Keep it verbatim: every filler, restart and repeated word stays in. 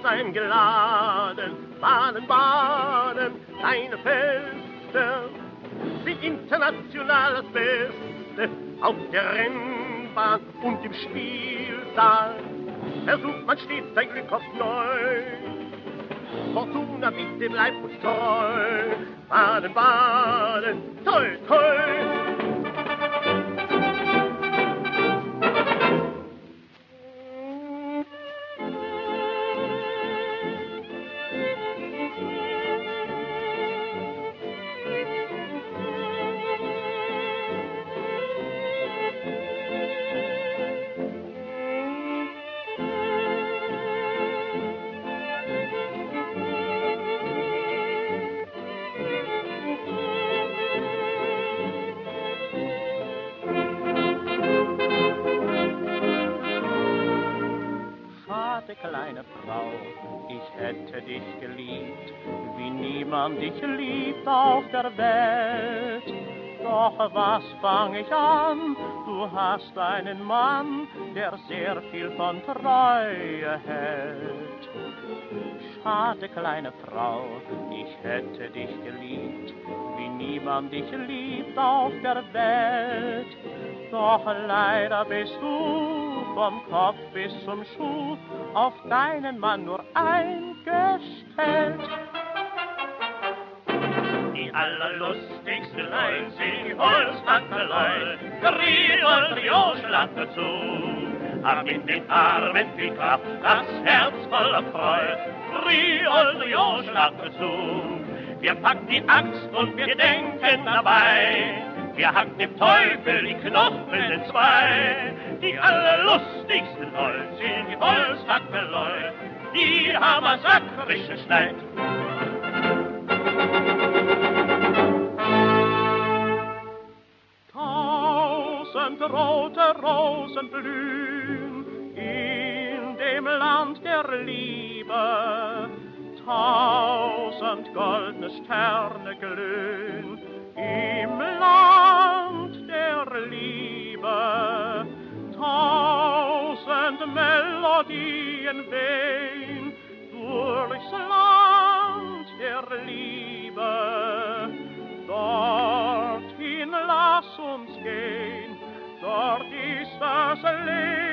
sein geladen. Bahnen, Bahnen, deine Feste sind international das Beste. Auf der Rennbahn und im Spielsaal versucht man stets sein Glück aufs Neu. Fortuna, bitte bleib uns treu. Baden, Baden, toi, toi. Kleine Frau, ich hätte dich geliebt, wie niemand dich liebt auf der Welt. Doch was fang ich an? Du hast einen Mann, der sehr viel von Treue hält. Schade, kleine Frau, ich hätte dich geliebt, wie niemand dich liebt auf der Welt. Doch leider bist du vom Kopf bis zum Schuh auf deinen Mann nur eingestellt. Die allerlustigsten Leute sind die Holzbackerleut, Riedel, Rio, schlag dazu. Hab in den Armen viel Kraft, das Herz voller Freude, Riedel, Rio, schlag dazu. Wir packen die Axt und wir denken dabei, wir hacken dem Teufel die Knochen entzwei. Die allerlustigsten Leute sind die Holzhackerleut, die haben sakrischen Schneid. Tausend rote Rosen blühen in dem Land der Liebe, tausend goldene Sterne glühen im Land der Liebe, tausend Melodien wehen durchs Land der Liebe. Dorthin lass uns gehen, dort ist das Leben.